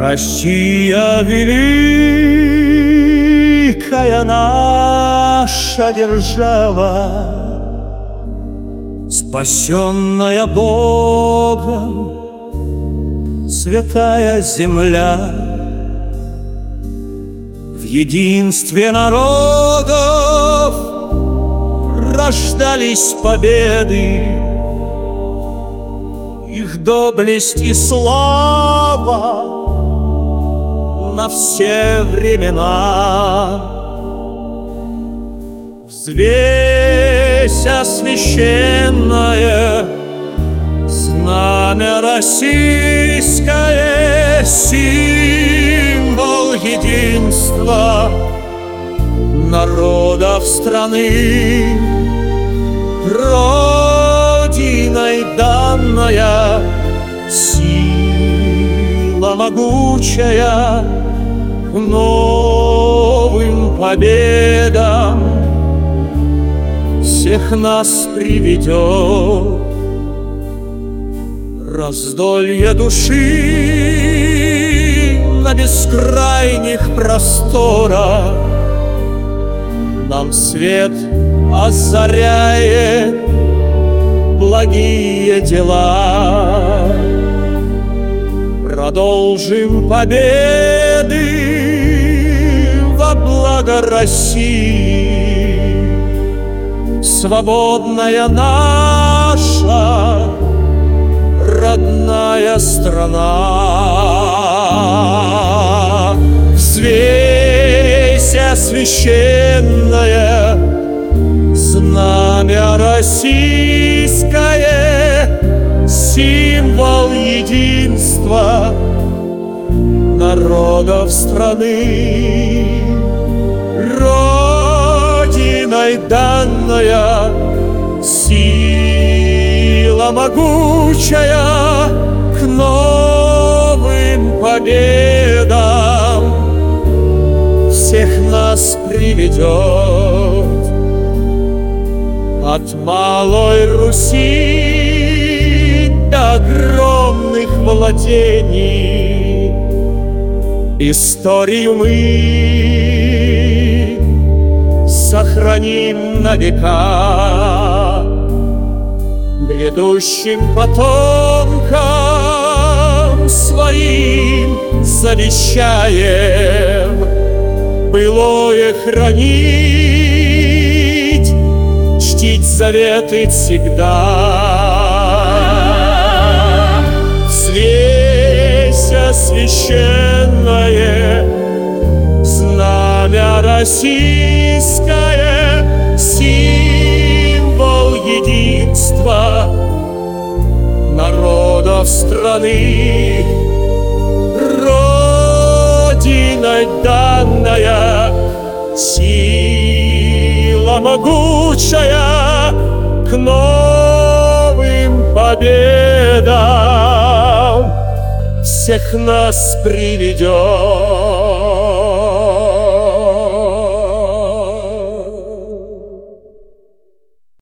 Россия великая наша держава, спасенная Богом, святая земля. В единстве народов рождались победы, их доблесть и слава на все времена. Взвесь священное, знамя российское, символ единства народов страны, Родиной данная сила могучая к новым победам всех нас приведет. Раздолье души на бескрайних просторах нам свет озаряет благие дела. Продолжим победы во благо России, свободная наша родная страна. Взвейся священное, знамя российское, символ единства народов страны, Родиной данная сила могучая к новым победам всех нас приведет. От малой Руси до огромных владений историю мы сохраним на века. Грядущим потомкам своим завещаем былое хранить, чтить заветы всегда. Взвейся священное, знамя российское, символ единства народов страны, Родиной данная сила могучая к новым победам всех нас приведет.